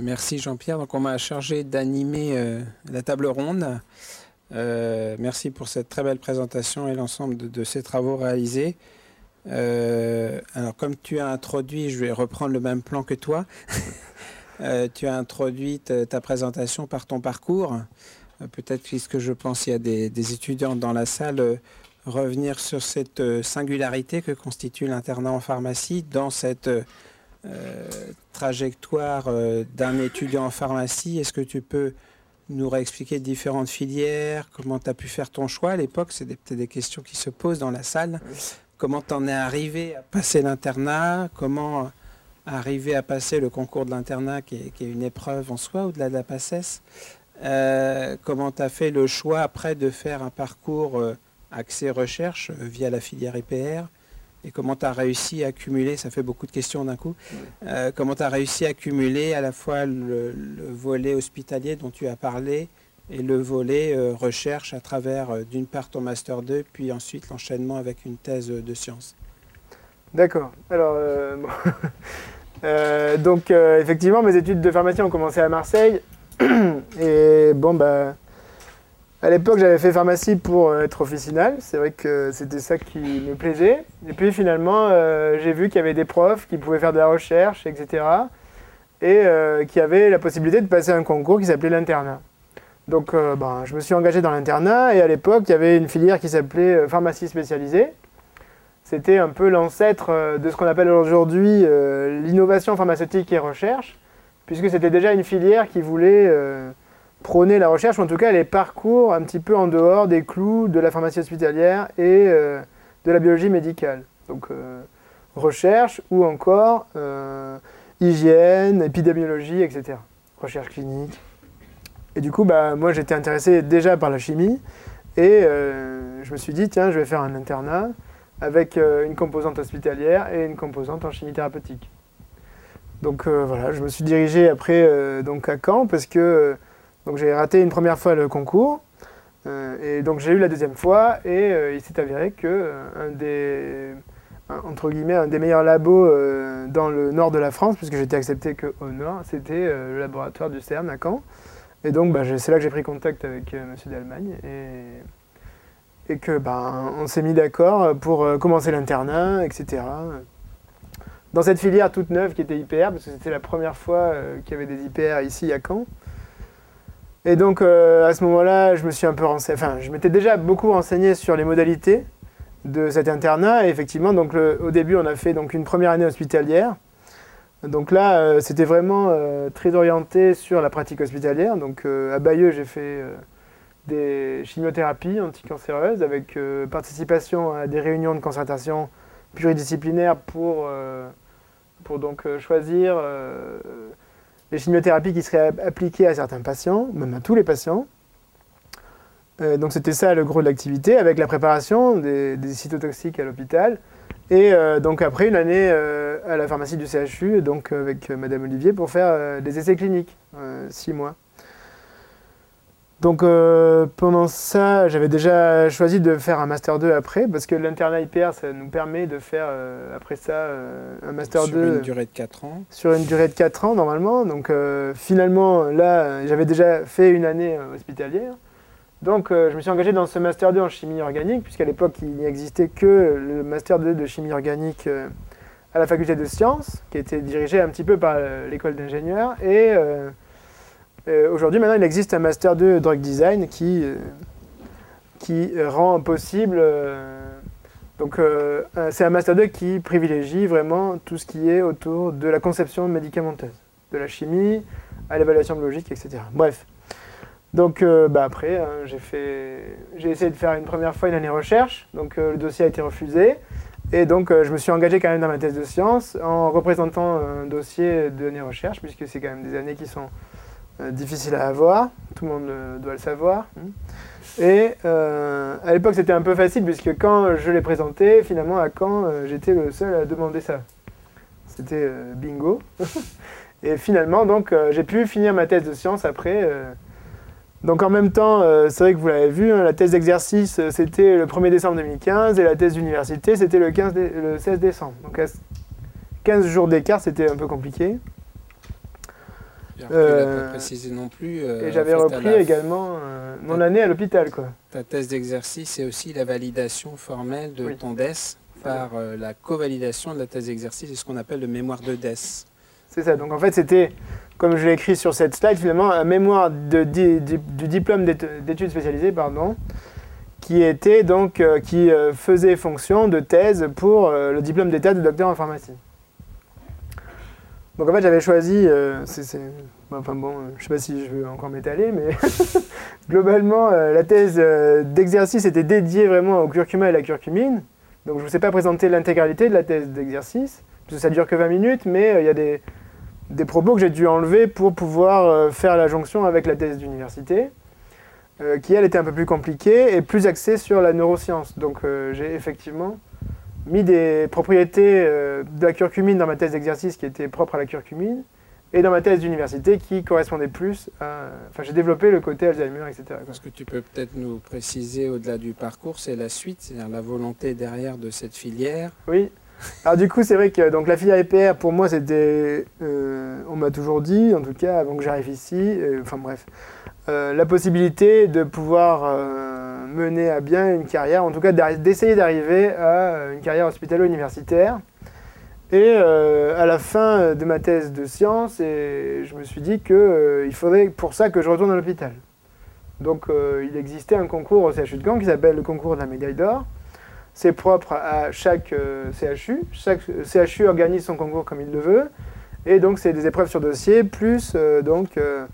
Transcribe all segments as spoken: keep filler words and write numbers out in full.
merci Jean-Pierre. Donc on m'a chargé d'animer euh, la table ronde. Euh, merci pour cette très belle présentation et l'ensemble de, de ces travaux réalisés. Euh, alors comme tu as introduit, je vais reprendre le même plan que toi. euh, tu as introduit ta, ta présentation par ton parcours. Euh, peut-être puisque je pense qu'il y a des, des étudiants dans la salle, euh, revenir sur cette euh, singularité que constitue l'internat en pharmacie dans cette euh, trajectoire euh, d'un étudiant en pharmacie. Est-ce que tu peux nous réexpliquer différentes filières, comment tu as pu faire ton choix à l'époque? C'est des, peut-être des questions qui se posent dans la salle. Comment tu en es arrivé à passer l'internat? Comment arriver à passer le concours de l'internat qui est, qui est une épreuve en soi, au-delà de la PACES? euh, Comment tu as fait le choix après de faire un parcours euh, axé recherche euh, via la filière I P R? Et comment tu as réussi à accumuler, ça fait beaucoup de questions d'un coup, euh, comment tu as réussi à accumuler à la fois le, le volet hospitalier dont tu as parlé et le volet euh, recherche à travers euh, d'une part ton Master deux, puis ensuite l'enchaînement avec une thèse de sciences? D'accord. Alors, euh, bon. euh, donc euh, effectivement, mes études de pharmacie ont commencé à Marseille. Et bon, bah, à l'époque, j'avais fait pharmacie pour être officinal. C'est vrai que c'était ça qui me plaisait. Et puis finalement, euh, j'ai vu qu'il y avait des profs qui pouvaient faire de la recherche, et cetera. Et euh, qui avaient la possibilité de passer un concours qui s'appelait l'internat. Donc euh, ben, je me suis engagé dans l'internat. Et à l'époque, il y avait une filière qui s'appelait euh, pharmacie spécialisée. C'était un peu l'ancêtre euh, de ce qu'on appelle aujourd'hui euh, l'innovation pharmaceutique et recherche, puisque c'était déjà une filière qui voulait euh, prôner la recherche, ou en tout cas les parcours un petit peu en dehors des clous de la pharmacie hospitalière et euh, de la biologie médicale. Donc euh, recherche ou encore euh, hygiène, épidémiologie, et cetera. Recherche clinique. Et du coup, bah, moi j'étais intéressé déjà par la chimie et euh, je me suis dit, tiens, je vais faire un internat avec euh, une composante hospitalière et une composante en chimie thérapeutique. Donc euh, voilà, je me suis dirigé après euh, donc à Caen parce que euh, donc j'ai raté une première fois le concours euh, et donc j'ai eu la deuxième fois et euh, il s'est avéré que euh, un des un, entre guillemets un des meilleurs labos euh, dans le nord de la France, puisque j'étais accepté qu'au nord, c'était euh, le laboratoire du CERN à Caen. Et donc bah, c'est là que j'ai pris contact avec euh, Monsieur d'Allemagne et, et que bah, on s'est mis d'accord pour euh, commencer l'internat, et cetera. Dans cette filière toute neuve qui était I P R, parce que c'était la première fois euh, qu'il y avait des I P R ici à Caen. Et donc euh, à ce moment-là, je me suis un peu renseigné, enfin je m'étais déjà beaucoup renseigné sur les modalités de cet internat. Et effectivement, donc le, au début, on a fait donc une première année hospitalière. Donc là, euh, c'était vraiment euh, très orienté sur la pratique hospitalière. Donc euh, à Bayeux, j'ai fait euh, des chimiothérapies anticancéreuses avec euh, participation à des réunions de concertation pluridisciplinaires pour, euh, pour donc euh, choisir euh, les chimiothérapies qui seraient appliquées à certains patients, même à tous les patients. Euh, donc c'était ça le gros de l'activité, avec la préparation des, des cytotoxiques à l'hôpital. Et euh, donc après une année euh, à la pharmacie du C H U, donc avec euh, Madame Olivier, pour faire euh, des essais cliniques, euh, six mois. Donc euh, pendant ça, j'avais déjà choisi de faire un Master deux après, parce que l'internat I P R, ça nous permet de faire euh, après ça euh, un Master sur deux. Sur une durée de quatre ans. Sur une durée de quatre ans normalement. Donc euh, finalement, là, j'avais déjà fait une année euh, hospitalière. Donc euh, je me suis engagé dans ce Master deux en chimie organique, puisqu'à l'époque, il n'existait que le Master deux de chimie organique euh, à la faculté de sciences, qui était dirigé un petit peu par euh, l'école d'ingénieurs. Et euh, euh, aujourd'hui, maintenant, il existe un Master deux drug design qui, euh, qui rend possible... Euh, donc euh, c'est un Master deux qui privilégie vraiment tout ce qui est autour de la conception médicamenteuse, de la chimie à l'évaluation biologique, et cetera. Bref. Donc euh, bah après, hein, j'ai fait, j'ai essayé de faire une première fois une année recherche, donc euh, le dossier a été refusé, et donc euh, je me suis engagé quand même dans ma thèse de sciences en représentant un dossier de l'année recherche, puisque c'est quand même des années qui sont euh, difficiles à avoir, tout le monde euh, doit le savoir. Et euh, à l'époque c'était un peu facile, puisque quand je l'ai présenté, finalement à Caen, euh, j'étais le seul à demander ça. C'était euh, bingo. Et finalement, donc, euh, j'ai pu finir ma thèse de sciences après. Euh, Donc en même temps, euh, c'est vrai que vous l'avez vu, hein, la thèse d'exercice, euh, c'était le premier décembre deux mille quinze, et la thèse d'université, c'était le, le seize décembre. Donc à quinze jours d'écart, c'était un peu compliqué. Tu euh, l'as pas précisé non plus. Euh, et j'avais repris la... également euh, mon ta... année à l'hôpital, quoi. Ta thèse d'exercice et aussi la validation formelle de oui. ton D E S par euh, la co-validation de la thèse d'exercice et ce qu'on appelle le mémoire de D E S. C'est ça. Donc en fait, c'était, comme je l'ai écrit sur cette slide, finalement, un mémoire de, de, de, du diplôme d'études spécialisées, pardon, qui était donc euh, qui euh, faisait fonction de thèse pour euh, le diplôme d'état de docteur en pharmacie. Donc en fait, j'avais choisi, euh, c'est, c'est, enfin bon, je ne sais pas si je veux encore m'étaler, mais globalement, euh, la thèse euh, d'exercice était dédiée vraiment au curcuma et la curcumine. Donc je ne vous ai pas présenté l'intégralité de la thèse d'exercice, parce que ça ne dure que vingt minutes, mais il euh, y a des, des propos que j'ai dû enlever pour pouvoir euh, faire la jonction avec la thèse d'université, euh, qui elle était un peu plus compliquée et plus axée sur la neuroscience. Donc euh, j'ai effectivement mis des propriétés euh, de la curcumine dans ma thèse d'exercice qui étaient propres à la curcumine, et dans ma thèse d'université qui correspondait plus à... Enfin, j'ai développé le côté Alzheimer, et cetera. Ce que tu peux peut-être nous préciser au-delà du parcours, c'est la suite, c'est-à-dire la volonté derrière de cette filière. Oui. Alors du coup, c'est vrai que donc, la filière E P R, pour moi, c'était... Euh, on m'a toujours dit, en tout cas, avant que j'arrive ici, euh, enfin bref, euh, la possibilité de pouvoir euh, mener à bien une carrière, en tout cas d'essayer d'arriver à une carrière hospitalo-universitaire. Et euh, à la fin de ma thèse de sciences, et je me suis dit qu'il euh, faudrait pour ça que je retourne à l'hôpital. Donc euh, il existait un concours au C H U de Caen qui s'appelle le concours de la médaille d'or. C'est propre à chaque euh, C H U. Chaque C H U organise son concours comme il le veut. Et donc c'est des épreuves sur dossier, plus euh, donc, euh,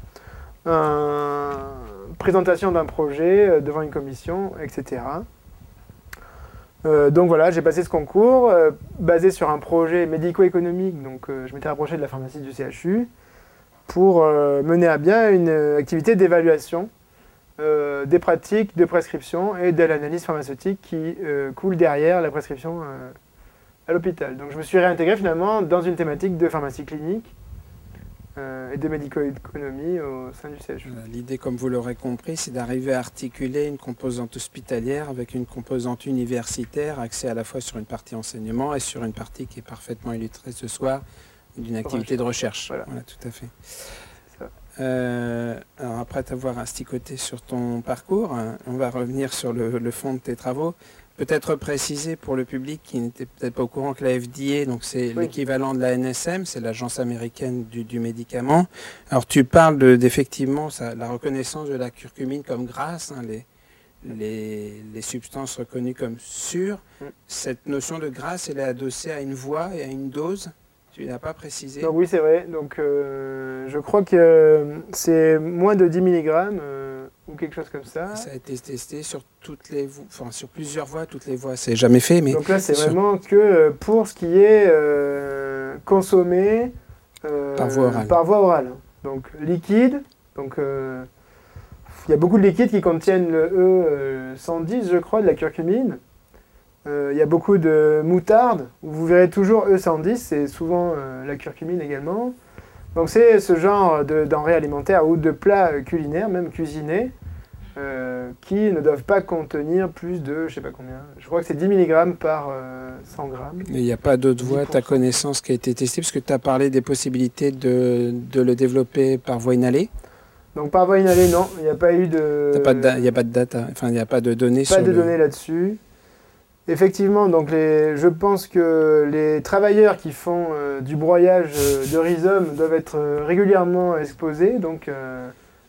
une présentation d'un projet euh, devant une commission, et cetera. Euh, donc voilà, j'ai passé ce concours euh, basé sur un projet médico-économique, donc euh, je m'étais rapproché de la pharmacie du C H U pour euh, mener à bien une euh, activité d'évaluation euh, des pratiques de prescription et de l'analyse pharmaceutique qui euh, coule derrière la prescription euh, à l'hôpital. Donc je me suis réintégré finalement dans une thématique de pharmacie clinique euh, et de médico-économie au sein du C H U. L'idée, comme vous l'aurez compris, c'est d'arriver à articuler une composante hospitalière avec une composante universitaire axée à la fois sur une partie enseignement et sur une partie qui est parfaitement illustrée ce soir d'une activité de recherche. Voilà, voilà tout à fait. Euh, alors après t'avoir asticoté sur ton parcours, hein, on va revenir sur le, le fond de tes travaux. Peut-être préciser pour le public qui n'était peut-être pas au courant que la F D A, donc c'est oui. l'équivalent de la N S M, c'est l'agence américaine du, du médicament. Alors tu parles de, d'effectivement ça, la reconnaissance de la curcumine comme grasse, hein, les, les, les substances reconnues comme sûres. Mm. Cette notion de grasse, elle est adossée à une voie et à une dose. Tu n'as pas précisé. Donc oui, c'est vrai. Donc, euh, je crois que c'est moins de dix milligrammes euh, ou quelque chose comme ça. Et ça a été testé sur, toutes les vo- enfin, sur plusieurs voies. Toutes les voies, c'est jamais fait. Mais donc là, c'est sur... vraiment que pour ce qui est euh, consommé euh, par voie orale. Par voie orale. Donc liquide. Donc euh, il y a beaucoup de liquides qui contiennent le E cent dix, je crois, de la curcumine. Il euh, y a beaucoup de moutarde, où vous verrez toujours E cent dix, c'est souvent euh, la curcumine également. Donc c'est ce genre de denrées alimentaires ou de plats culinaires, même cuisinés, euh, qui ne doivent pas contenir plus de, je ne sais pas combien, je crois que c'est dix milligrammes par euh, cent grammes. Mais il n'y a pas d'autre voie, à ta connaissance, qui a été testée, parce que tu as parlé des possibilités de, de le développer par voie inhalée. Donc par voie inhalée, non, il n'y a pas eu de... Il n'y a pas de data, enfin il n'y a pas de données pas sur de le... données là-dessus. Effectivement, donc les, je pense que les travailleurs qui font euh, du broyage euh, de rhizome doivent être euh, régulièrement exposés donc, euh,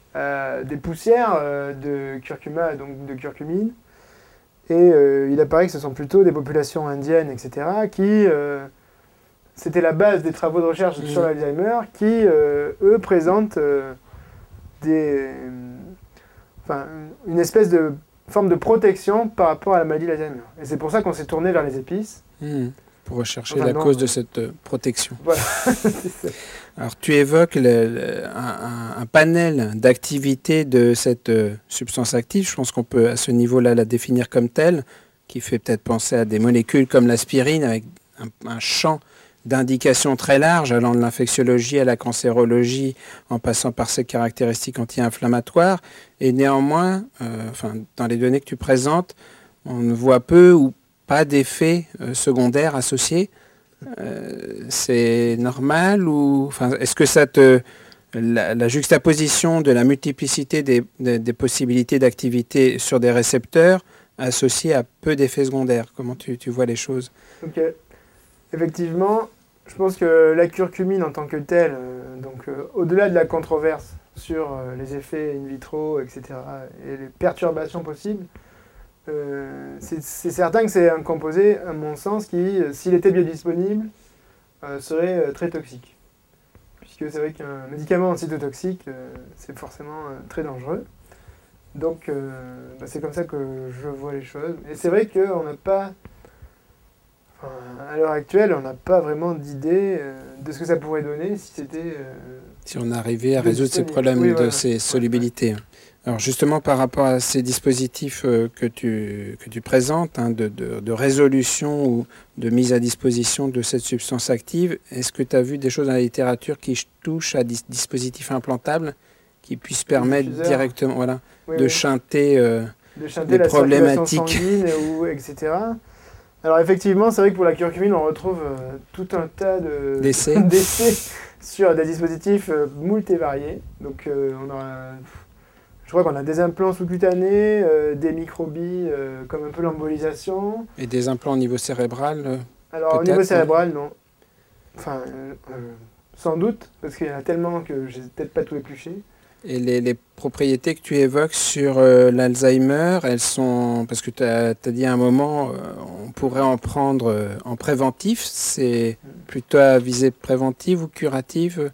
à des poussières euh, de curcuma, donc de curcumine. Et euh, il apparaît que ce sont plutôt des populations indiennes, et cetera, qui, euh, c'était la base des travaux de recherche mmh. sur l'Alzheimer, qui, euh, eux, présentent euh, des, enfin, une espèce de forme de protection par rapport à la maladie d'Alzheimer. Et c'est pour ça qu'on s'est tourné vers les épices. Mmh, pour rechercher enfin, la non, cause euh... de cette euh, protection. Voilà. Alors tu évoques le, le, un, un panel d'activités de cette euh, substance active. Je pense qu'on peut à ce niveau-là la définir comme telle, qui fait peut-être penser à des molécules comme l'aspirine avec un, un champ d'indications très large, allant de l'infectiologie à la cancérologie, en passant par ses caractéristiques anti-inflammatoires. Et néanmoins, euh, enfin, dans les données que tu présentes, on ne voit peu ou pas d'effets euh, secondaires associés. Euh, c'est normal ou, enfin, est-ce que ça te la, la juxtaposition de la multiplicité des, des, des possibilités d'activité sur des récepteurs associés à peu d'effets secondaires. Comment tu, tu vois les choses? Ok. Effectivement, je pense que la curcumine en tant que telle, euh, donc euh, au-delà de la controverse sur euh, les effets in vitro, et cetera, et les perturbations possibles, euh, c'est certain que c'est un composé, à mon sens, qui, euh, s'il était biodisponible, euh, serait euh, très toxique. Puisque c'est vrai qu'un médicament cytotoxique, euh, c'est forcément euh, très dangereux. Donc, euh, bah, c'est comme ça que je vois les choses. Et c'est vrai qu'on n'a pas... Enfin, à l'heure actuelle, on n'a pas vraiment d'idée euh, de ce que ça pourrait donner si c'était... Euh, si on arrivait à résoudre ces problèmes oui, de voilà. ces solubilités. Ouais. Alors justement, par rapport à ces dispositifs euh, que, tu, que tu présentes, hein, de, de, de résolution ou de mise à disposition de cette substance active, est-ce que tu as vu des choses dans la littérature qui touchent à des dispositifs implantables qui puissent permettre directement voilà, oui, de, oui. Chanter, euh, de chanter les la problématiques sanguine, ou, et cetera. Alors effectivement, c'est vrai que pour la curcumine, on retrouve euh, tout un tas d'essais de, sur des dispositifs euh, moult et variés. Donc euh, on a, je crois qu'on a des implants sous-cutanés, euh, des microbilles, euh, comme un peu l'embolisation. Et des implants au niveau cérébral euh, Alors au niveau cérébral, non. Enfin, euh, euh, sans doute, parce qu'il y en a tellement que je n'ai peut-être pas tout épluché. Et les, les propriétés que tu évoques sur euh, l'Alzheimer, elles sont... Parce que tu as, as dit à un moment, euh, on pourrait en prendre euh, en préventif. C'est plutôt à visée préventive ou curative?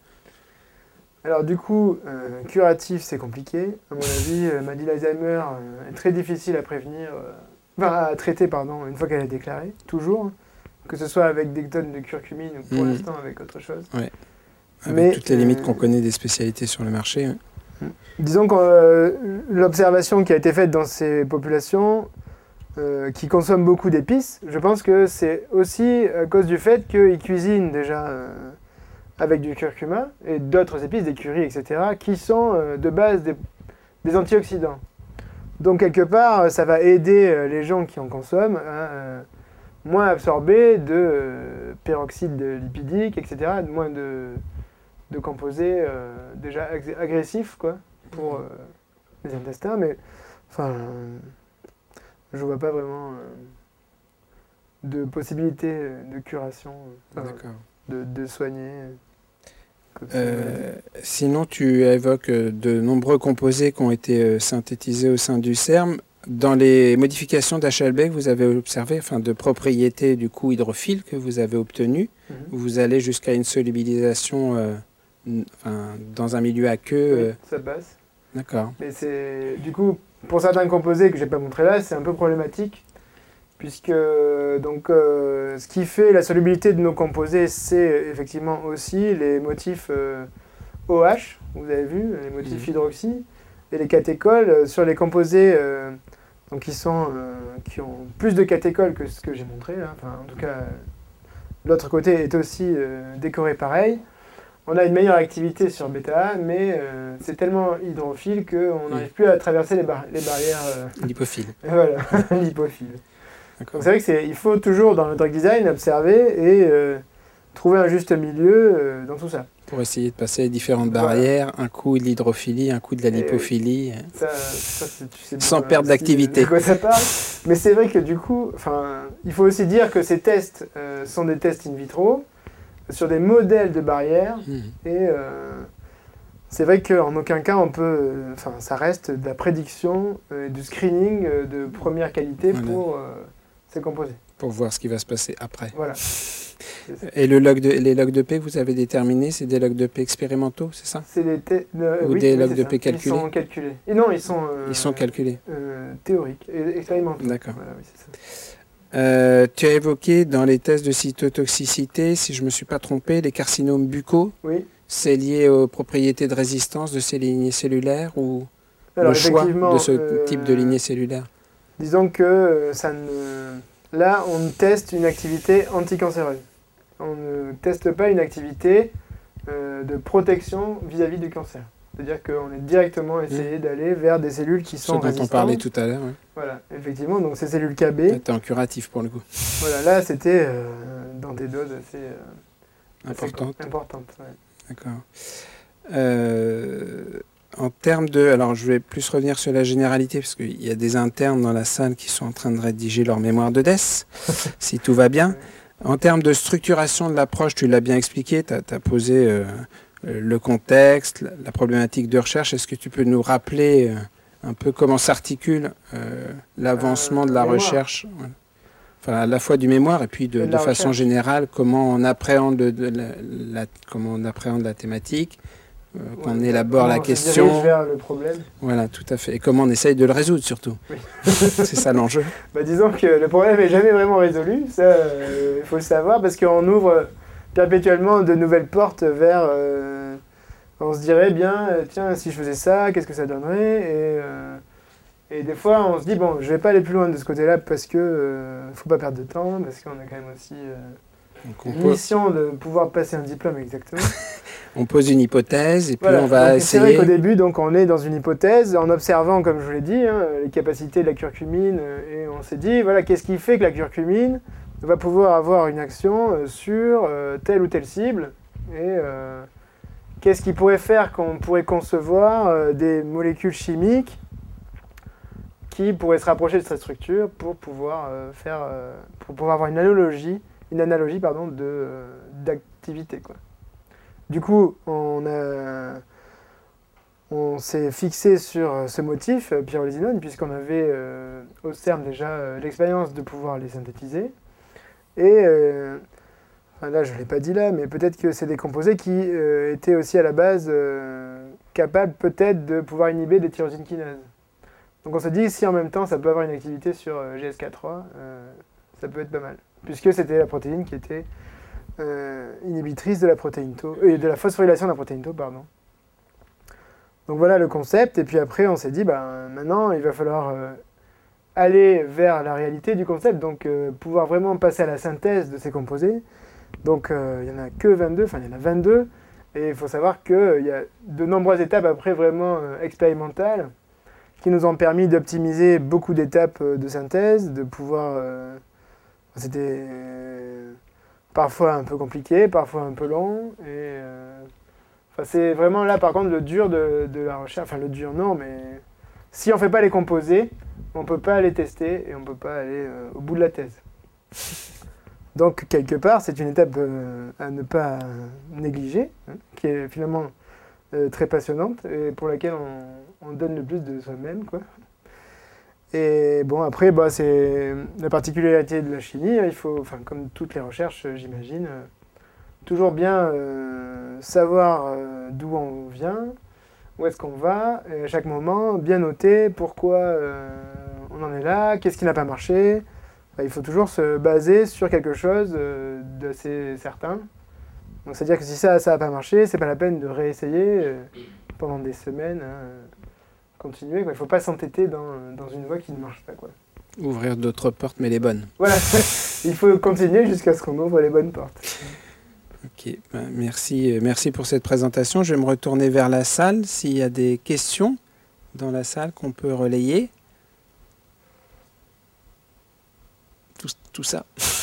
Alors du coup, euh, curatif, c'est compliqué. À mon avis, euh, maladie d'Alzheimer euh, est très difficile à prévenir, euh, enfin à traiter, pardon, une fois qu'elle est déclarée, toujours. Que ce soit avec des tonnes de curcumine ou pour mmh. l'instant avec autre chose. Ouais. Avec Mais, toutes les euh, limites qu'on connaît des spécialités sur le marché. Hein. Disons que euh, l'observation qui a été faite dans ces populations euh, qui consomment beaucoup d'épices, je pense que c'est aussi à cause du fait qu'ils cuisinent déjà euh, avec du curcuma et d'autres épices, des currys, et cetera, qui sont euh, de base des, des antioxydants. Donc quelque part, ça va aider euh, les gens qui en consomment à euh, moins absorber de euh, peroxyde lipidique, et cetera, moins de... de composés euh, déjà agressifs quoi, pour euh, les intestins, mais enfin, euh, je vois pas vraiment euh, de possibilité de curation, euh, de, de soigner. Euh, sinon, tu évoques de nombreux composés qui ont été synthétisés au sein du CERM. Dans les modifications d'H L B que vous avez observées, enfin de propriétés du coup hydrophiles que vous avez obtenues, mm-hmm. vous allez jusqu'à une solubilisation euh, Enfin, dans un milieu aqueux. Oui, euh... ça passe. D'accord. Mais c'est du coup pour certains composés que j'ai pas montré là, c'est un peu problématique puisque donc euh, ce qui fait la solubilité de nos composés, c'est effectivement aussi les motifs euh, O H, vous avez vu, les motifs mmh. hydroxy et les catéchols sur les composés euh, donc qui sont euh, qui ont plus de catéchols que ce que j'ai montré là. Enfin, en tout cas, l'autre côté est aussi euh, décoré pareil. On a une meilleure activité sur bêta A, mais euh, c'est tellement hydrophile qu'on n'arrive mmh. plus à traverser les, bar les barrières... Euh... Lipophile. Voilà, lipophile. Donc c'est vrai qu'il faut toujours, dans le drug design, observer et euh, trouver un juste milieu euh, dans tout ça. Pour essayer de passer les différentes voilà. barrières, un coup de l'hydrophilie, un coup de la lipophilie. Oui. Ça, ça, tu sais sans bien, perdre d'activité. De quoi ça parle. Mais c'est vrai que du coup, il faut aussi dire que ces tests euh, sont des tests in vitro, sur des modèles de barrières, mmh. et euh, c'est vrai qu'en aucun cas on peut, enfin euh, ça reste de la prédiction et euh, du screening euh, de première qualité voilà. pour euh, ces composés. Pour voir ce qui va se passer après. Voilà. Et le log de, les logs de P que vous avez déterminés, c'est des logs de P expérimentaux, c'est ça? C'est des euh, Ou oui, des oui, logs de ça. P calculés? Ils sont calculés. Et non, ils sont, euh, ils sont calculés. Euh, théoriques, et expérimentaux. D'accord. Voilà, oui, c'est ça. Euh, tu as évoqué dans les tests de cytotoxicité, si je ne me suis pas trompé, les carcinomes buccaux. Oui. C'est lié aux propriétés de résistance de ces lignées cellulaires ou Alors, le choix de ce euh, type de lignée cellulaire? Disons que euh, ça ne... là, on teste une activité anticancéreuse. On ne teste pas une activité euh, de protection vis-à-vis du cancer. C'est-à-dire qu'on est directement essayé mmh. d'aller vers des cellules qui sont résistantes. Ce dont on parlait tout à l'heure. Oui. Voilà, effectivement, donc ces cellules K B. C'était en curatif pour le coup. Voilà, là c'était euh, dans des doses assez, euh, importantes. Assez importantes ouais. D'accord. Euh, en termes de... Alors, je vais plus revenir sur la généralité, parce qu'il y a des internes dans la salle qui sont en train de rédiger leur mémoire de D E S, si tout va bien. En termes de structuration de l'approche, tu l'as bien expliqué, tu as posé euh, le contexte, la, la problématique de recherche. Est-ce que tu peux nous rappeler euh, un peu comment s'articule euh, l'avancement euh, de la mémoire. recherche voilà. Enfin, à la fois du mémoire et puis de, de, de façon générale, comment on appréhende, de la, la, comment on appréhende la thématique, euh, qu'on ouais, élabore la question. On se vers le problème. Voilà, tout à fait. Et comment on essaye de le résoudre surtout. Oui. C'est ça l'enjeu. Bah, disons que le problème n'est jamais vraiment résolu, ça il euh, faut le savoir, parce qu'on ouvre perpétuellement de nouvelles portes vers... Euh, on se dirait bien, tiens, si je faisais ça, qu'est-ce que ça donnerait et, euh, et des fois, on se dit, bon, je vais pas aller plus loin de ce côté-là parce que euh, faut pas perdre de temps, parce qu'on a quand même aussi euh, une mission de pouvoir passer un diplôme exactement. On pose une hypothèse et puis voilà, on va donc, essayer... C'est vrai qu'au début, donc, on est dans une hypothèse, en observant, comme je vous l'ai dit, hein, les capacités de la curcumine, et on s'est dit, voilà, qu'est-ce qui fait que la curcumine va pouvoir avoir une action sur euh, telle ou telle cible, et euh, qu'est-ce qui pourrait faire qu'on pourrait concevoir euh, des molécules chimiques qui pourrait se rapprocher de cette structure pour pouvoir euh, faire, euh, pour pouvoir avoir une analogie, une analogie pardon, de euh, d'activité quoi. Du coup, on a, on s'est fixé sur ce motif pyrrolidinone puisqu'on avait euh, au CERN déjà euh, l'expérience de pouvoir les synthétiser et euh, enfin là je l'ai pas dit là, mais peut-être que c'est des composés qui euh, étaient aussi à la base euh, capables peut-être de pouvoir inhiber des tyrosine kinases. Donc on se dit, si en même temps ça peut avoir une activité sur euh, G S K trois, euh, ça peut être pas mal. Puisque c'était la protéine qui était euh, inhibitrice de la protéine tau, euh, de la phosphorylation de la protéine tau, pardon. Donc voilà le concept, et puis après on s'est dit, ben, maintenant il va falloir euh, aller vers la réalité du concept, donc euh, pouvoir vraiment passer à la synthèse de ces composés. Donc euh, il n'y en a que vingt-deux, enfin il y en a vingt-deux, et il faut savoir qu'il euh, y a de nombreuses étapes après vraiment euh, expérimentales, qui nous ont permis d'optimiser beaucoup d'étapes de synthèse, de pouvoir... Euh, c'était euh, parfois un peu compliqué, parfois un peu long. Et euh, c'est vraiment là, par contre, le dur de, de la recherche. Enfin, le dur, non, mais si on ne fait pas les composés, on ne peut pas les tester et on ne peut pas aller euh, au bout de la thèse. Donc, quelque part, c'est une étape euh, à ne pas négliger, hein, qui est finalement euh, très passionnante et pour laquelle on... on donne le plus de soi-même, quoi. Et bon, après, bah, c'est la particularité de la chimie. Il faut, enfin, comme toutes les recherches, j'imagine, euh, toujours bien euh, savoir euh, d'où on vient, où est-ce qu'on va, et à chaque moment, bien noter pourquoi euh, on en est là, qu'est-ce qui n'a pas marché. Enfin, il faut toujours se baser sur quelque chose euh, d'assez certain. Donc, c'est-à-dire que si ça, ça n'a pas marché, c'est pas la peine de réessayer euh, pendant des semaines. Hein, continuer, quoi. Il ne faut pas s'entêter dans, dans une voie qui ne marche pas, quoi. Ouvrir d'autres portes, mais les bonnes. Voilà, il faut continuer jusqu'à ce qu'on ouvre les bonnes portes. Ok, ben merci, merci pour cette présentation. Je vais me retourner vers la salle. S'il y a des questions dans la salle qu'on peut relayer. Tout, tout ça.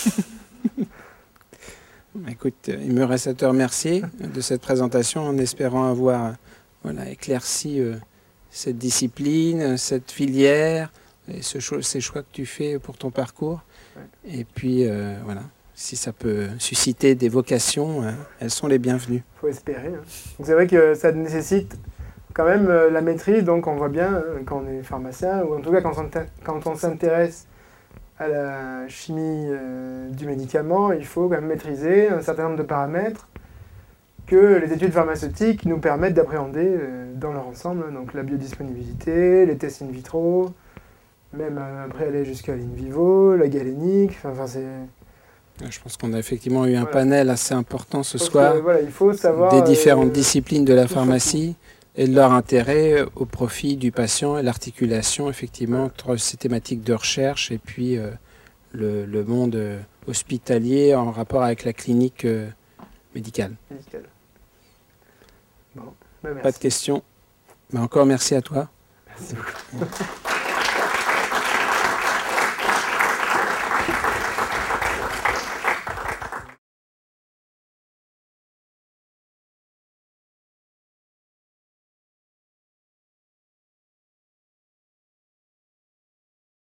Écoute, il me reste à te remercier de cette présentation en espérant avoir voilà, éclairci euh, cette discipline, cette filière, et ce choix, ces choix que tu fais pour ton parcours. Ouais. Et puis, euh, voilà, si ça peut susciter des vocations, euh, elles sont les bienvenues. Il faut espérer. Hein. C'est vrai que ça nécessite quand même euh, la maîtrise, donc on voit bien hein, quand on est pharmacien, ou en tout cas quand on, quand on s'intéresse à la chimie euh, du médicament, il faut quand même maîtriser un certain nombre de paramètres que les études pharmaceutiques nous permettent d'appréhender euh, dans leur ensemble, donc la biodisponibilité, les tests in vitro, même euh, après aller jusqu'à l'in vivo, la galénique, enfin c'est... Je pense qu'on a effectivement eu un voilà. panel assez important ce Parce soir que, voilà, il faut savoir, des différentes euh, disciplines de la pharmacie et de leur intérêt au profit du patient et l'articulation effectivement voilà. entre ces thématiques de recherche et puis euh, le, le monde hospitalier en rapport avec la clinique euh, médicale. Médicale. Bon, ben Pas de questions. Ben encore merci à toi. Merci beaucoup.